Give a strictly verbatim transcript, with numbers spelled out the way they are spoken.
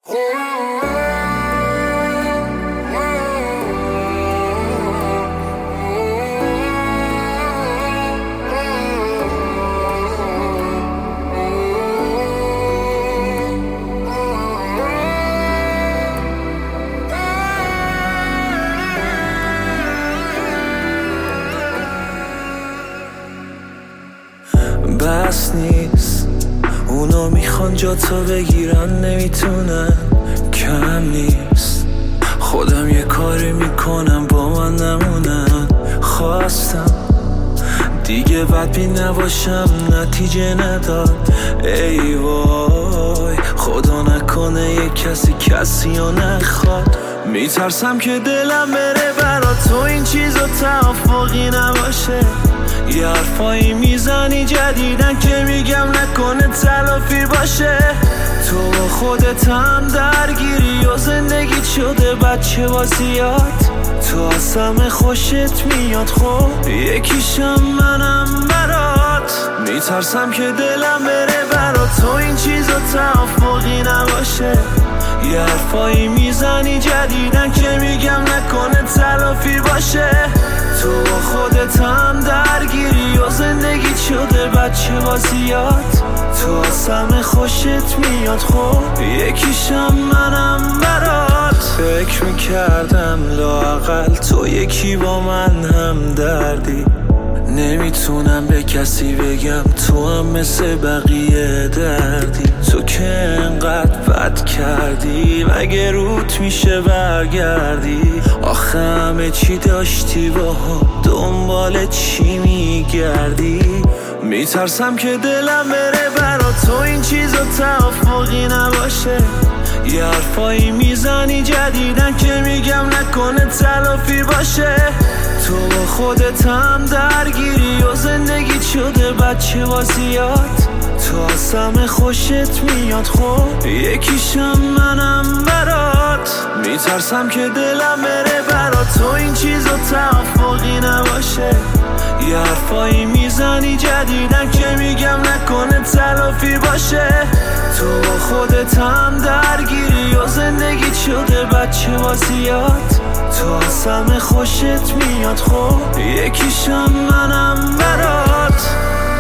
بس نیست اونا میخوان جا تو بگیرن، نمیتونن، کم نیست خودم یه کاری میکنم با من نمونن. خواستم دیگه بدبین نباشم، نتیجه نداد. ای وای خدا نکنه یه کسی کسی رو نخواد. میترسم که دلم بره برا تو این چیزا توافقی نباشه. یه حرفایی میزنی جدیدن که میگم نکنه تلافی باشه. تو با خودت هم درگیری و زندگی شده بچه بازیات. تو از همه خوشت میاد، خب یکیشم منم برات. میترسم که دلم بره برا تو این چیزا توافقی نباشه. یه حرفایی میزنی جدیدن که میگم نکنه تلافی باشه. تو با خودت هم درگیری و زندگی شده بچه بازیات. تو از همه خوشت میاد، خب یکیشم منم برات. فکر میکردم لااقل تو یکی با من هم دردی. نمیتونم به کسی بگم تو هم مثل بقیه دردی. تو که انقدر بد کردی مگه روت میشه برگردی؟ آخه همه چی داشتی با هم، دنبال چی میگردی؟ میترسم که دلم بره برا تو این چیزا توافقی نباشه. یه حرفایی میزنی جدیدن که میگم نکنه تلافی باشه. تو با خودت هم درگیری و زندگی شده بچه بازیات. تو از همه خوشت میاد، خب یکیشم منم برات. میترسم که دلم بره برا تو این چیزا توافقی نباشه. یه حرفایی میزنی جدیدن که میگم نکنه تلافی باشه. تو با خودت هم درگیری و زندگی شده بچه بازیات. تو از همه خوشت میاد، خب یکیشم منم برات.